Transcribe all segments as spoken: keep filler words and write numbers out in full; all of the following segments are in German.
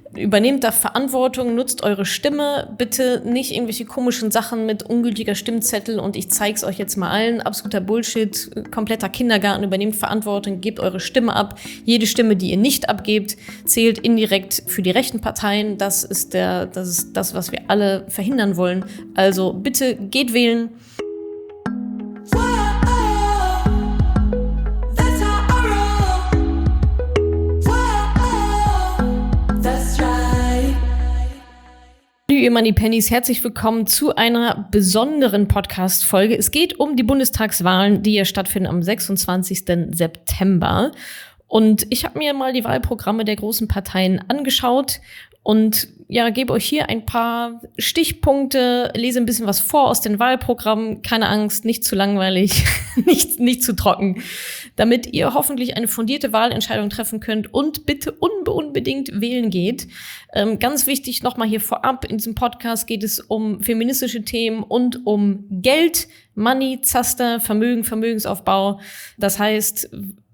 Übernehmt da Verantwortung, nutzt eure Stimme, bitte nicht irgendwelche komischen Sachen mit ungültiger Stimmzettel und ich zeig's euch jetzt mal allen, absoluter Bullshit, kompletter Kindergarten, übernehmt Verantwortung, gebt eure Stimme ab. Jede Stimme, die ihr nicht abgebt, zählt indirekt für die rechten Parteien. Das ist der, das ist das, was wir alle verhindern wollen. Also bitte geht wählen. Ihr Moneypennies, herzlich willkommen zu einer besonderen Podcast-Folge. Es geht um die Bundestagswahlen, die ja stattfinden am sechsundzwanzigsten September. Und ich habe mir mal die Wahlprogramme der großen Parteien angeschaut und ja, gebe euch hier ein paar Stichpunkte, lese ein bisschen was vor aus den Wahlprogrammen. Keine Angst, nicht zu langweilig, nicht, nicht zu trocken, damit ihr hoffentlich eine fundierte Wahlentscheidung treffen könnt und bitte unbe- unbedingt wählen geht. Ähm, ganz wichtig nochmal hier vorab, in diesem Podcast geht es um feministische Themen und um Geld, Money, Zaster, Vermögen, Vermögensaufbau. Das heißt,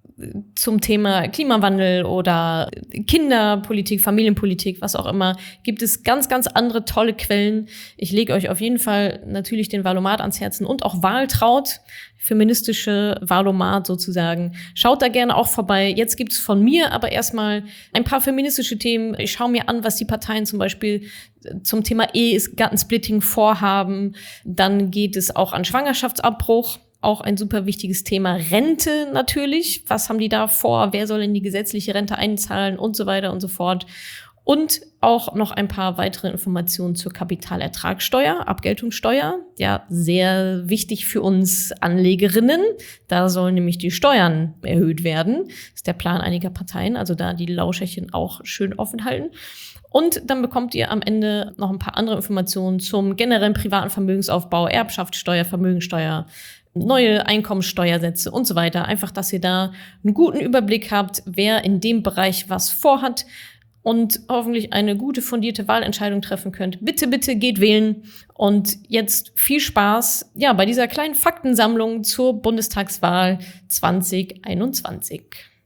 zum Thema Klimawandel oder Kinderpolitik, Familienpolitik, was auch immer, gibt es ganz, ganz andere tolle Quellen. Ich lege euch auf jeden Fall natürlich den Valomat ans Herzen und auch Wahltraut, feministische Valomat sozusagen. Schaut da gerne auch vorbei. Jetzt gibt's von mir aber erstmal ein paar feministische Themen. Ich schaue mir an, was die Parteien zum Beispiel zum Thema Ehegattensplitting vorhaben. Dann geht es auch an Schwangerschaftsabbruch. Auch ein super wichtiges Thema. Rente natürlich. Was haben die da vor? Wer soll in die gesetzliche Rente einzahlen? Und so weiter und so fort. Und auch noch ein paar weitere Informationen zur Kapitalertragssteuer, Abgeltungssteuer. Ja, sehr wichtig für uns Anlegerinnen. Da sollen nämlich die Steuern erhöht werden. Das ist der Plan einiger Parteien. Also da die Lauscherchen auch schön offen halten. Und dann bekommt ihr am Ende noch ein paar andere Informationen zum generellen privaten Vermögensaufbau, Erbschaftssteuer, Vermögensteuer, neue Einkommensteuersätze und so weiter. Einfach, dass ihr da einen guten Überblick habt, wer in dem Bereich was vorhat und hoffentlich eine gute, fundierte Wahlentscheidung treffen könnt. Bitte, bitte geht wählen. Und jetzt viel Spaß, ja, bei dieser kleinen Faktensammlung zur Bundestagswahl zwanzig einundzwanzig.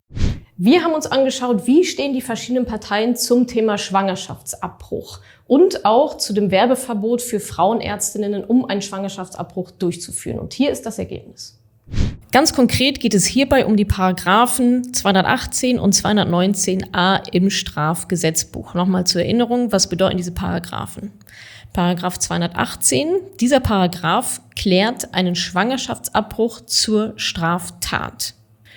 Wir haben uns angeschaut, wie stehen die verschiedenen Parteien zum Thema Schwangerschaftsabbruch und auch zu dem Werbeverbot für Frauenärztinnen, um einen Schwangerschaftsabbruch durchzuführen. Und hier ist das Ergebnis. Ganz konkret geht es hierbei um die Paragraphen zweihundertachtzehn und zweihundertneunzehn a im Strafgesetzbuch. Nochmal zur Erinnerung, was bedeuten diese Paragraphen? Paragraph zweihundertachtzehn, dieser Paragraph klärt einen Schwangerschaftsabbruch zur Straftat.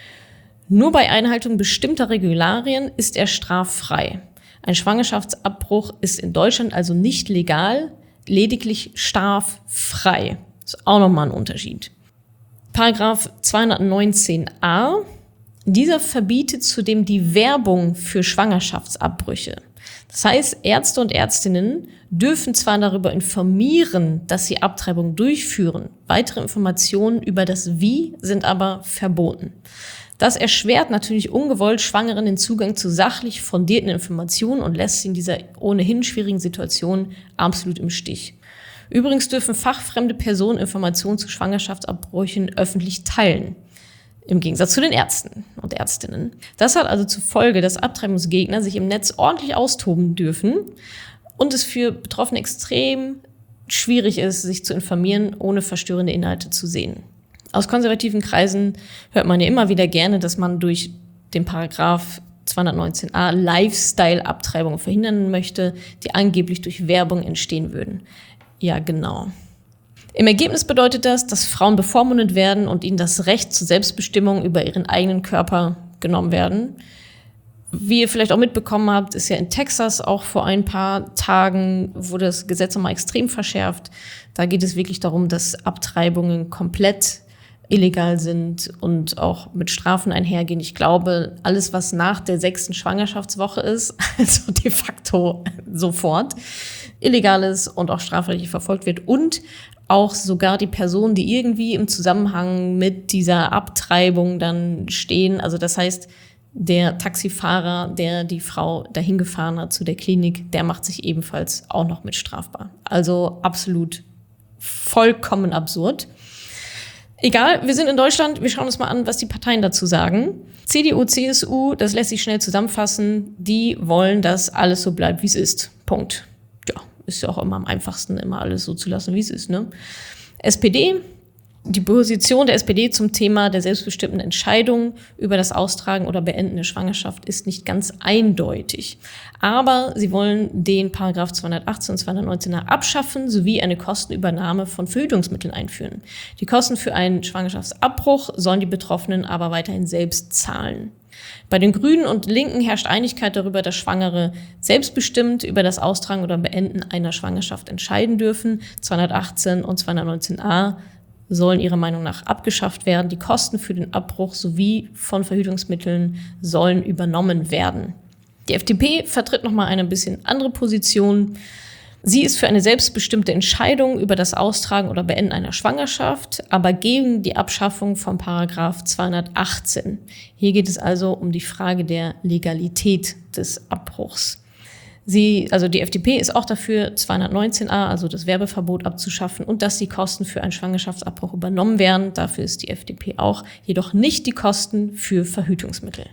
Nur bei Einhaltung bestimmter Regularien ist er straffrei. Ein Schwangerschaftsabbruch ist in Deutschland also nicht legal, lediglich straffrei. Das ist auch nochmal ein Unterschied. Paragraph zweihundertneunzehn a, dieser verbietet zudem die Werbung für Schwangerschaftsabbrüche. Das heißt, Ärzte und Ärztinnen dürfen zwar darüber informieren, dass sie Abtreibung durchführen, weitere Informationen über das Wie sind aber verboten. Das erschwert natürlich ungewollt Schwangeren den Zugang zu sachlich fundierten Informationen und lässt sie in dieser ohnehin schwierigen Situation absolut im Stich. Übrigens dürfen fachfremde Personen Informationen zu Schwangerschaftsabbrüchen öffentlich teilen. Im Gegensatz zu den Ärzten und Ärztinnen. Das hat also zur Folge, dass Abtreibungsgegner sich im Netz ordentlich austoben dürfen und es für Betroffene extrem schwierig ist, sich zu informieren, ohne verstörende Inhalte zu sehen. Aus konservativen Kreisen hört man ja immer wieder gerne, dass man durch den Paragraph zweihundertneunzehn a Lifestyle-Abtreibungen verhindern möchte, die angeblich durch Werbung entstehen würden. Ja, genau. Im Ergebnis bedeutet das, dass Frauen bevormundet werden und ihnen das Recht zur Selbstbestimmung über ihren eigenen Körper genommen werden. Wie ihr vielleicht auch mitbekommen habt, ist ja in Texas auch vor ein paar Tagen wurde das Gesetz nochmal extrem verschärft. Da geht es wirklich darum, dass Abtreibungen komplett illegal sind und auch mit Strafen einhergehen. Ich glaube, alles, was nach der sechsten Schwangerschaftswoche ist, also de facto sofort, illegal ist und auch strafrechtlich verfolgt wird und auch sogar die Personen, die irgendwie im Zusammenhang mit dieser Abtreibung dann stehen. Also das heißt, der Taxifahrer, der die Frau dahin gefahren hat zu der Klinik, der macht sich ebenfalls auch noch mit strafbar. Also absolut vollkommen absurd. Egal, wir sind in Deutschland, wir schauen uns mal an, was die Parteien dazu sagen. C D U, C S U, das lässt sich schnell zusammenfassen, die wollen, dass alles so bleibt, wie es ist. Punkt. Ja, ist ja auch immer am einfachsten, immer alles so zu lassen, wie es ist, ne? S P D, die Position der S P D zum Thema der selbstbestimmten Entscheidung über das Austragen oder Beenden der Schwangerschaft ist nicht ganz eindeutig. Aber sie wollen den Paragraph zweihundertachtzehn und zweihundertneunzehn abschaffen sowie eine Kostenübernahme von Verhütungsmitteln einführen. Die Kosten für einen Schwangerschaftsabbruch sollen die Betroffenen aber weiterhin selbst zahlen. Bei den Grünen und Linken herrscht Einigkeit darüber, dass Schwangere selbstbestimmt über das Austragen oder Beenden einer Schwangerschaft entscheiden dürfen. zweihundertachtzehn und zweihundertneunzehn a sollen ihrer Meinung nach abgeschafft werden. Die Kosten für den Abbruch sowie von Verhütungsmitteln sollen übernommen werden. Die F D P vertritt nochmal eine bisschen andere Position. Sie ist für eine selbstbestimmte Entscheidung über das Austragen oder Beenden einer Schwangerschaft, aber gegen die Abschaffung von Paragraph zweihundertachtzehn. Hier geht es also um die Frage der Legalität des Abbruchs. Sie, also die F D P ist auch dafür, zweihundertneunzehn a, also das Werbeverbot, abzuschaffen und dass die Kosten für einen Schwangerschaftsabbruch übernommen werden. Dafür ist die F D P auch, jedoch nicht die Kosten für Verhütungsmittel.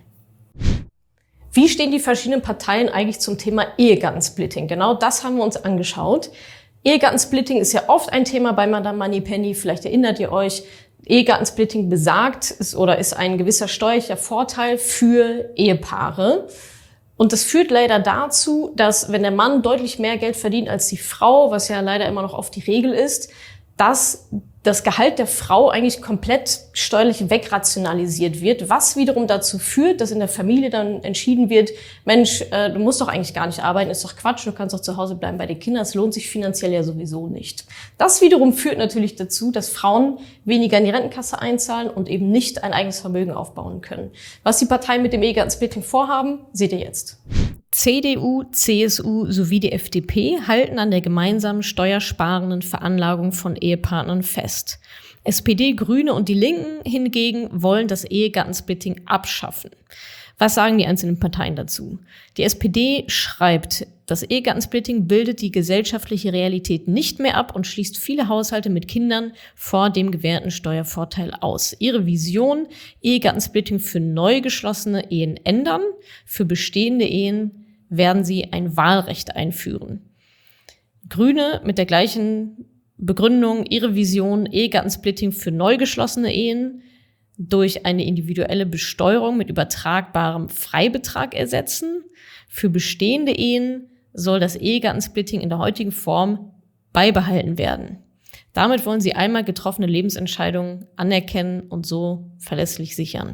Wie stehen die verschiedenen Parteien eigentlich zum Thema Ehegattensplitting? Genau das haben wir uns angeschaut. Ehegattensplitting ist ja oft ein Thema bei Madame Moneypenny. Vielleicht erinnert ihr euch, Ehegattensplitting besagt ist oder ist ein gewisser steuerlicher Vorteil für Ehepaare. Und das führt leider dazu, dass wenn der Mann deutlich mehr Geld verdient als die Frau, was ja leider immer noch oft die Regel ist, dass das Gehalt der Frau eigentlich komplett steuerlich wegrationalisiert wird, was wiederum dazu führt, dass in der Familie dann entschieden wird, Mensch, äh, du musst doch eigentlich gar nicht arbeiten, ist doch Quatsch, du kannst doch zu Hause bleiben bei den Kindern, es lohnt sich finanziell ja sowieso nicht. Das wiederum führt natürlich dazu, dass Frauen weniger in die Rentenkasse einzahlen und eben nicht ein eigenes Vermögen aufbauen können. Was die Parteien mit dem Ehegattensplitting vorhaben, seht ihr jetzt. C D U, C S U sowie die F D P halten an der gemeinsamen steuersparenden Veranlagung von Ehepartnern fest. S P D, Grüne und die Linken hingegen wollen das Ehegattensplitting abschaffen. Was sagen die einzelnen Parteien dazu? Die S P D schreibt, das Ehegattensplitting bildet die gesellschaftliche Realität nicht mehr ab und schließt viele Haushalte mit Kindern vor dem gewährten Steuervorteil aus. Ihre Vision, Ehegattensplitting für neu geschlossene Ehen ändern, für bestehende Ehen werden sie ein Wahlrecht einführen. Grüne mit der gleichen Begründung, ihre Vision, Ehegattensplitting für neu geschlossene Ehen durch eine individuelle Besteuerung mit übertragbarem Freibetrag ersetzen. Für bestehende Ehen soll das Ehegattensplitting in der heutigen Form beibehalten werden. Damit wollen sie einmal getroffene Lebensentscheidungen anerkennen und so verlässlich sichern.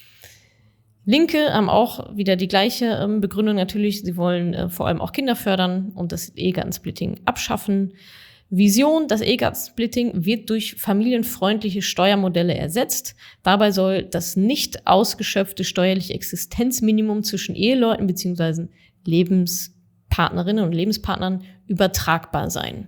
Linke haben auch wieder die gleiche ähm, Begründung natürlich. Sie wollen äh, vor allem auch Kinder fördern und das Ehegattensplitting abschaffen. Vision, das Ehegattensplitting wird durch familienfreundliche Steuermodelle ersetzt. Dabei soll das nicht ausgeschöpfte steuerliche Existenzminimum zwischen Eheleuten bzw. Lebenspartnerinnen und Lebenspartnern übertragbar sein.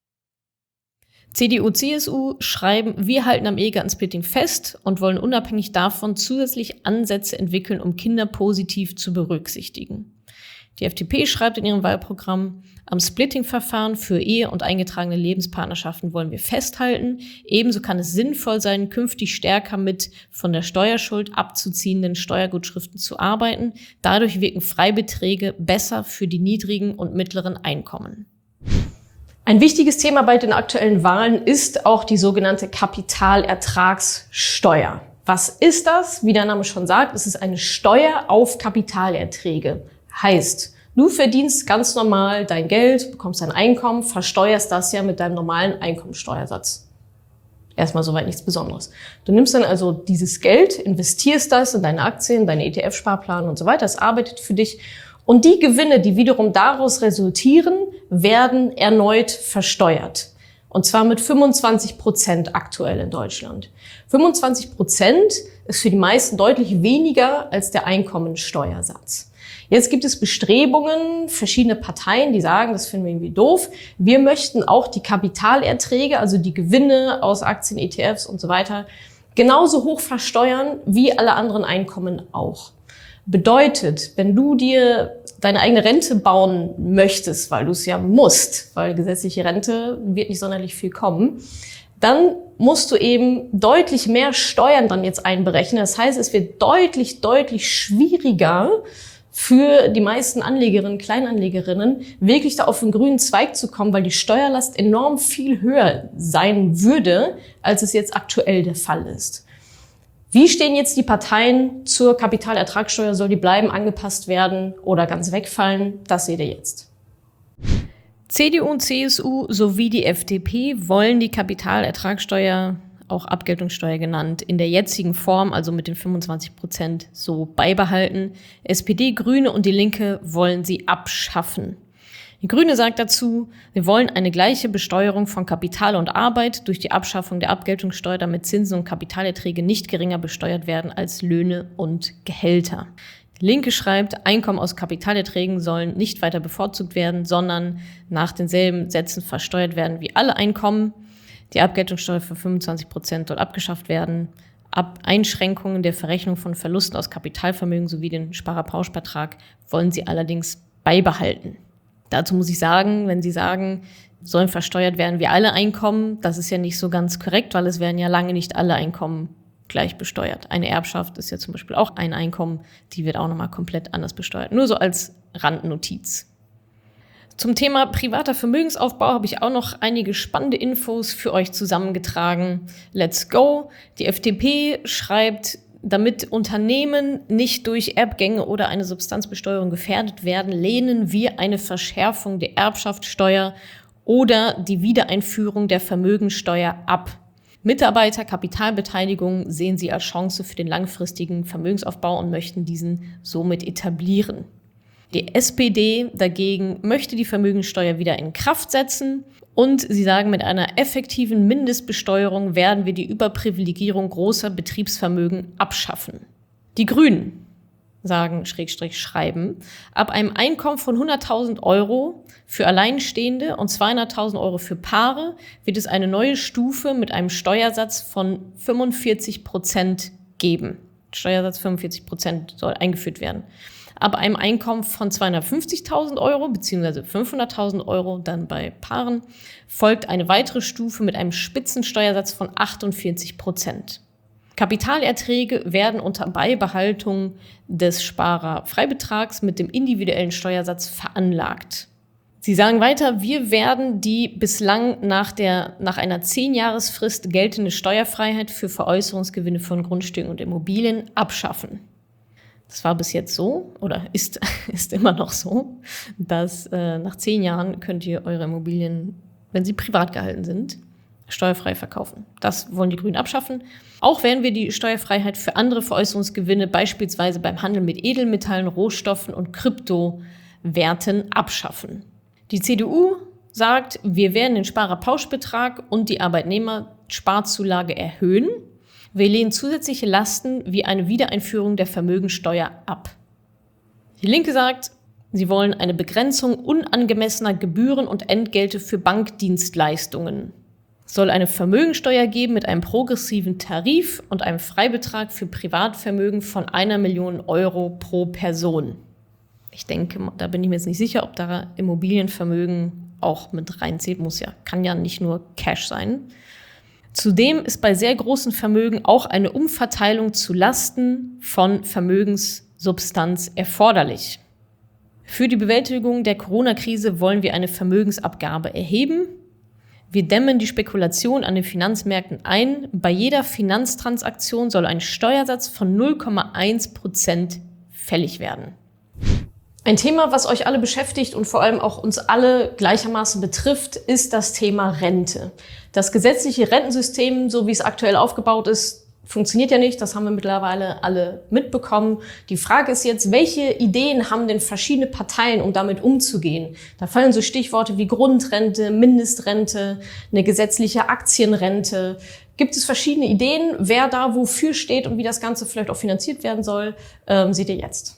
C D U, C S U schreiben, wir halten am Ehegattensplitting fest und wollen unabhängig davon zusätzlich Ansätze entwickeln, um Kinder positiv zu berücksichtigen. Die F D P schreibt in ihrem Wahlprogramm, am Splitting-Verfahren für Ehe und eingetragene Lebenspartnerschaften wollen wir festhalten. Ebenso kann es sinnvoll sein, künftig stärker mit von der Steuerschuld abzuziehenden Steuergutschriften zu arbeiten. Dadurch wirken Freibeträge besser für die niedrigen und mittleren Einkommen. Ein wichtiges Thema bei den aktuellen Wahlen ist auch die sogenannte Kapitalertragssteuer. Was ist das? Wie der Name schon sagt, es ist eine Steuer auf Kapitalerträge. Heißt, du verdienst ganz normal dein Geld, bekommst dein Einkommen, versteuerst das ja mit deinem normalen Einkommensteuersatz. Erstmal soweit nichts Besonderes. Du nimmst dann also dieses Geld, investierst das in deine Aktien, deine E T F-Sparplan und so weiter. Das arbeitet für dich. Und die Gewinne, die wiederum daraus resultieren, werden erneut versteuert. Und zwar mit fünfundzwanzig Prozent aktuell in Deutschland. fünfundzwanzig Prozent ist für die meisten deutlich weniger als der Einkommensteuersatz. Jetzt gibt es Bestrebungen, verschiedene Parteien, die sagen, das finden wir irgendwie doof. Wir möchten auch die Kapitalerträge, also die Gewinne aus Aktien, E T Fs und so weiter, genauso hoch versteuern wie alle anderen Einkommen auch. Bedeutet, wenn du dir deine eigene Rente bauen möchtest, weil du es ja musst, weil gesetzliche Rente wird nicht sonderlich viel kommen, dann musst du eben deutlich mehr Steuern dann jetzt einberechnen. Das heißt, es wird deutlich, deutlich schwieriger für die meisten Anlegerinnen, Kleinanlegerinnen, wirklich da auf den grünen Zweig zu kommen, weil die Steuerlast enorm viel höher sein würde, als es jetzt aktuell der Fall ist. Wie stehen jetzt die Parteien zur Kapitalertragssteuer? Soll die bleiben, angepasst werden oder ganz wegfallen? Das seht ihr jetzt. C D U und C S U sowie die F D P wollen die Kapitalertragssteuer, auch Abgeltungssteuer genannt, in der jetzigen Form, also mit den fünfundzwanzig Prozent, so beibehalten. S P D, Grüne und die Linke wollen sie abschaffen. Die Grüne sagt dazu, wir wollen eine gleiche Besteuerung von Kapital und Arbeit durch die Abschaffung der Abgeltungssteuer, damit Zinsen und Kapitalerträge nicht geringer besteuert werden als Löhne und Gehälter. Die Linke schreibt, Einkommen aus Kapitalerträgen sollen nicht weiter bevorzugt werden, sondern nach denselben Sätzen versteuert werden wie alle Einkommen. Die Abgeltungssteuer für fünfundzwanzig Prozent soll abgeschafft werden. Ab Einschränkungen der Verrechnung von Verlusten aus Kapitalvermögen sowie den Sparerpauschbetrag wollen sie allerdings beibehalten. Dazu muss ich sagen, wenn Sie sagen, sollen versteuert werden wie alle Einkommen, das ist ja nicht so ganz korrekt, weil es werden ja lange nicht alle Einkommen gleich besteuert. Eine Erbschaft ist ja zum Beispiel auch ein Einkommen, die wird auch nochmal komplett anders besteuert. Nur so als Randnotiz. Zum Thema privater Vermögensaufbau habe ich auch noch einige spannende Infos für euch zusammengetragen. Let's go! Die F D P schreibt, damit Unternehmen nicht durch Erbgänge oder eine Substanzbesteuerung gefährdet werden, lehnen wir eine Verschärfung der Erbschaftssteuer oder die Wiedereinführung der Vermögensteuer ab. Mitarbeiter, Kapitalbeteiligung sehen sie als Chance für den langfristigen Vermögensaufbau und möchten diesen somit etablieren. Die S P D dagegen möchte die Vermögensteuer wieder in Kraft setzen und sie sagen, mit einer effektiven Mindestbesteuerung werden wir die Überprivilegierung großer Betriebsvermögen abschaffen. Die Grünen sagen, Schrägstrich schreiben, ab einem Einkommen von hunderttausend Euro für Alleinstehende und zweihunderttausend Euro für Paare wird es eine neue Stufe mit einem Steuersatz von fünfundvierzig Prozent geben. Steuersatz fünfundvierzig Prozent soll eingeführt werden. Ab einem Einkommen von zweihundertfünfzigtausend Euro bzw. fünfhunderttausend Euro, dann bei Paaren, folgt eine weitere Stufe mit einem Spitzensteuersatz von achtundvierzig Prozent. Kapitalerträge werden unter Beibehaltung des Sparerfreibetrags mit dem individuellen Steuersatz veranlagt. Sie sagen weiter, wir werden die bislang nach, der, nach einer zehn-Jahresfrist geltende Steuerfreiheit für Veräußerungsgewinne von Grundstücken und Immobilien abschaffen. Das war bis jetzt so oder ist, ist immer noch so, dass äh, nach zehn Jahren könnt ihr eure Immobilien, wenn sie privat gehalten sind, steuerfrei verkaufen. Das wollen die Grünen abschaffen. Auch werden wir die Steuerfreiheit für andere Veräußerungsgewinne, beispielsweise beim Handel mit Edelmetallen, Rohstoffen und Kryptowerten, abschaffen. Die C D U sagt, wir werden den Sparerpauschbetrag und die Arbeitnehmersparzulage erhöhen. Wir lehnen zusätzliche Lasten wie eine Wiedereinführung der Vermögensteuer ab. Die Linke sagt, sie wollen eine Begrenzung unangemessener Gebühren und Entgelte für Bankdienstleistungen. Es soll eine Vermögensteuer geben mit einem progressiven Tarif und einem Freibetrag für Privatvermögen von einer Million Euro pro Person. Ich denke, da bin ich mir jetzt nicht sicher, ob da Immobilienvermögen auch mit reinzählt. Muss ja, kann ja nicht nur Cash sein. Zudem ist bei sehr großen Vermögen auch eine Umverteilung zu Lasten von Vermögenssubstanz erforderlich. Für die Bewältigung der Corona-Krise wollen wir eine Vermögensabgabe erheben. Wir dämmen die Spekulation an den Finanzmärkten ein. Bei jeder Finanztransaktion soll ein Steuersatz von null Komma eins Prozent fällig werden. Ein Thema, was euch alle beschäftigt und vor allem auch uns alle gleichermaßen betrifft, ist das Thema Rente. Das gesetzliche Rentensystem, so wie es aktuell aufgebaut ist, funktioniert ja nicht. Das haben wir mittlerweile alle mitbekommen. Die Frage ist jetzt, welche Ideen haben denn verschiedene Parteien, um damit umzugehen? Da fallen so Stichworte wie Grundrente, Mindestrente, eine gesetzliche Aktienrente. Gibt es verschiedene Ideen, wer da wofür steht und wie das Ganze vielleicht auch finanziert werden soll, ähm, seht ihr jetzt.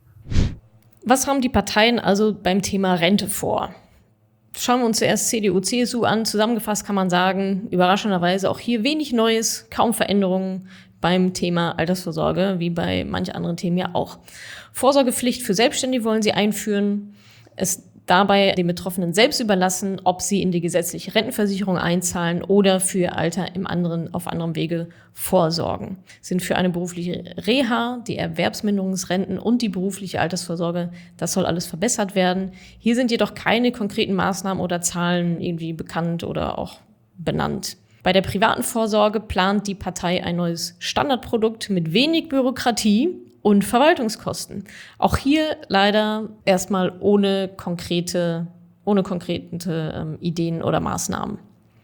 Was haben die Parteien also beim Thema Rente vor? Schauen wir uns zuerst C D U, C S U an. Zusammengefasst kann man sagen, überraschenderweise auch hier wenig Neues, kaum Veränderungen beim Thema Altersvorsorge, wie bei manch anderen Themen ja auch. Vorsorgepflicht für Selbstständige wollen sie einführen. Es Dabei den Betroffenen selbst überlassen, ob sie in die gesetzliche Rentenversicherung einzahlen oder für ihr Alter im anderen, auf anderem Wege vorsorgen. Sind für eine berufliche Reha, die Erwerbsminderungsrenten und die berufliche Altersvorsorge, das soll alles verbessert werden. Hier sind jedoch keine konkreten Maßnahmen oder Zahlen irgendwie bekannt oder auch benannt. Bei der privaten Vorsorge plant die Partei ein neues Standardprodukt mit wenig Bürokratie und Verwaltungskosten. Auch hier leider erstmal ohne konkrete, ohne konkrete ähm, Ideen oder Maßnahmen.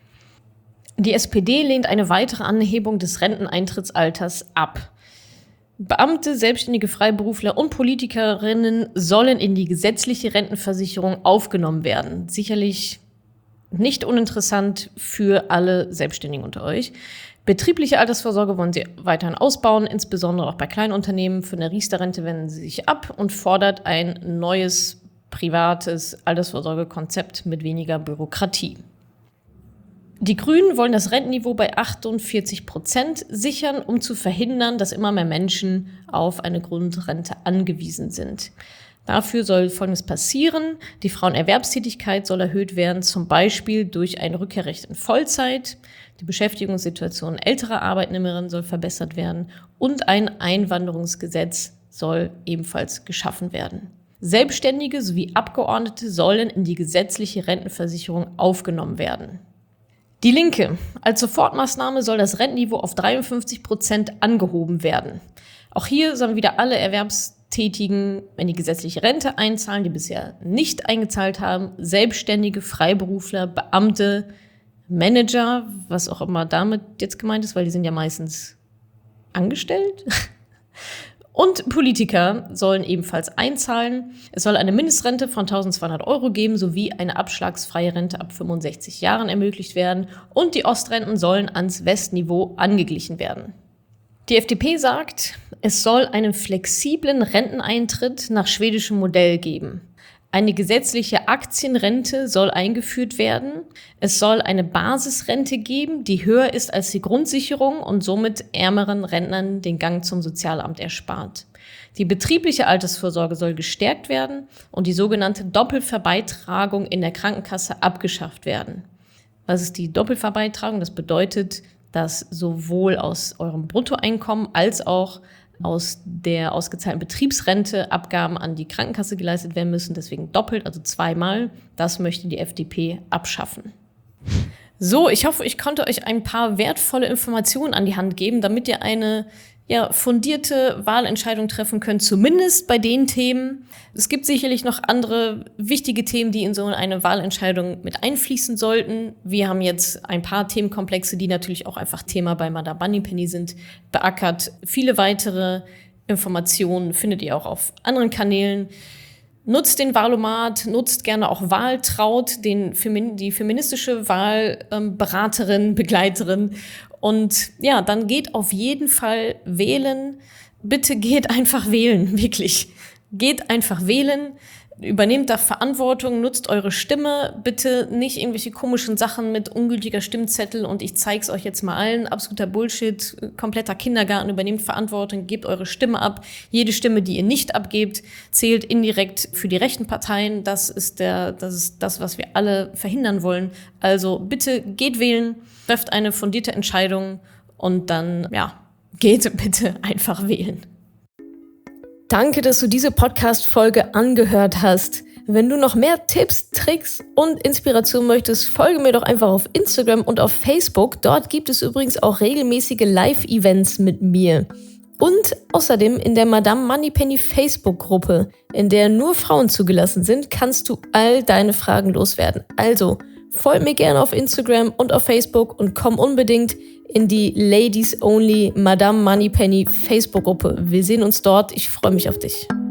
Die S P D lehnt eine weitere Anhebung des Renteneintrittsalters ab. Beamte, selbstständige Freiberufler und Politikerinnen sollen in die gesetzliche Rentenversicherung aufgenommen werden. Sicherlich nicht uninteressant für alle Selbstständigen unter euch. Betriebliche Altersvorsorge wollen sie weiterhin ausbauen, insbesondere auch bei Kleinunternehmen. Für eine Riester-Rente wenden sie sich ab und fordert ein neues privates Altersvorsorgekonzept mit weniger Bürokratie. Die Grünen wollen das Rentenniveau bei achtundvierzig Prozent sichern, um zu verhindern, dass immer mehr Menschen auf eine Grundrente angewiesen sind. Dafür soll Folgendes passieren. Die Frauenerwerbstätigkeit soll erhöht werden, zum Beispiel durch ein Rückkehrrecht in Vollzeit. Die Beschäftigungssituation älterer Arbeitnehmerinnen soll verbessert werden und ein Einwanderungsgesetz soll ebenfalls geschaffen werden. Selbstständige sowie Abgeordnete sollen in die gesetzliche Rentenversicherung aufgenommen werden. Die Linke. Als Sofortmaßnahme soll das Rentenniveau auf dreiundfünfzig Prozent angehoben werden. Auch hier sollen wieder alle Erwerbstätigen in die gesetzliche Rente einzahlen, die bisher nicht eingezahlt haben. Selbstständige, Freiberufler, Beamte, Manager, was auch immer damit jetzt gemeint ist, weil die sind ja meistens angestellt. Und Politiker sollen ebenfalls einzahlen. Es soll eine Mindestrente von eintausendzweihundert Euro geben, sowie eine abschlagsfreie Rente ab fünfundsechzig Jahren ermöglicht werden. Und die Ostrenten sollen ans Westniveau angeglichen werden. Die F D P sagt, es soll einen flexiblen Renteneintritt nach schwedischem Modell geben. Eine gesetzliche Aktienrente soll eingeführt werden. Es soll eine Basisrente geben, die höher ist als die Grundsicherung und somit ärmeren Rentnern den Gang zum Sozialamt erspart. Die betriebliche Altersvorsorge soll gestärkt werden und die sogenannte Doppelverbeitragung in der Krankenkasse abgeschafft werden. Was ist die Doppelverbeitragung? Das bedeutet, dass sowohl aus eurem Bruttoeinkommen als auch aus der ausgezahlten Betriebsrente Abgaben an die Krankenkasse geleistet werden müssen, deswegen doppelt, also zweimal. Das möchte die F D P abschaffen. So, ich hoffe, ich konnte euch ein paar wertvolle Informationen an die Hand geben, damit ihr eine ja, fundierte Wahlentscheidung treffen könnt, zumindest bei den Themen. Es gibt sicherlich noch andere wichtige Themen, die in so eine Wahlentscheidung mit einfließen sollten. Wir haben jetzt ein paar Themenkomplexe, die natürlich auch einfach Thema bei Madame Moneypenny sind, beackert. Viele weitere Informationen findet ihr auch auf anderen Kanälen. Nutzt den Wahlomat, nutzt gerne auch Wahltraut, den Femin- die feministische Wahlberaterin, ähm, Begleiterin. Und ja, dann geht auf jeden Fall wählen. Bitte geht einfach wählen, wirklich. Geht einfach wählen. Übernehmt da Verantwortung, nutzt eure Stimme. Bitte nicht irgendwelche komischen Sachen mit ungültiger Stimmzettel und ich zeig's euch jetzt mal allen. Absoluter Bullshit, kompletter Kindergarten. Übernehmt Verantwortung, gebt eure Stimme ab. Jede Stimme, die ihr nicht abgebt, zählt indirekt für die rechten Parteien. Das ist der, das ist das, was wir alle verhindern wollen. Also bitte geht wählen, trefft eine fundierte Entscheidung und dann, ja, geht bitte einfach wählen. Danke, dass du diese Podcast-Folge angehört hast. Wenn du noch mehr Tipps, Tricks und Inspiration möchtest, folge mir doch einfach auf Instagram und auf Facebook. Dort gibt es übrigens auch regelmäßige Live-Events mit mir. Und außerdem in der Madame Moneypenny Facebook-Gruppe, in der nur Frauen zugelassen sind, kannst du all deine Fragen loswerden. Also folg mir gerne auf Instagram und auf Facebook und komm unbedingt in die Ladies Only Madame Moneypenny Facebook-Gruppe. Wir sehen uns dort. Ich freue mich auf dich.